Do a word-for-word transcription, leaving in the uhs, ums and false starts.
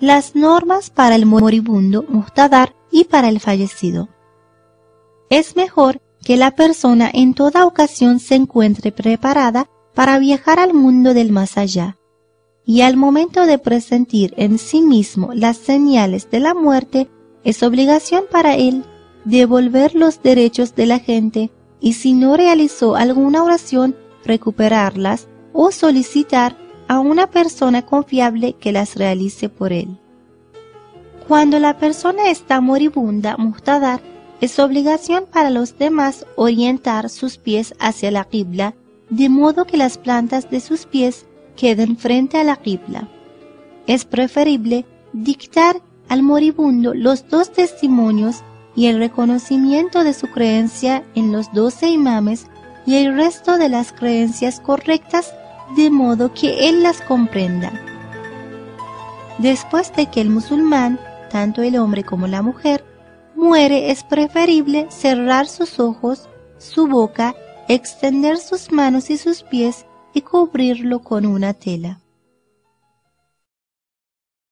Las normas para el moribundo muhtadar y para el fallecido. Es mejor que la persona en toda ocasión se encuentre preparada para viajar al mundo del más allá, y al momento de presentir en sí mismo las señales de la muerte, es obligación para él devolver los derechos de la gente y si no realizó alguna oración, recuperarlas o solicitar a una persona confiable que las realice por él. Cuando la persona está moribunda, muhtadar, es obligación para los demás orientar sus pies hacia la qibla, de modo que las plantas de sus pies queden frente a la qibla. Es preferible dictar al moribundo los dos testimonios y el reconocimiento de su creencia en los doce imames y el resto de las creencias correctas, de modo que él las comprenda. Después de que el musulmán, tanto el hombre como la mujer, muere, es preferible cerrar sus ojos, su boca, extender sus manos y sus pies y cubrirlo con una tela.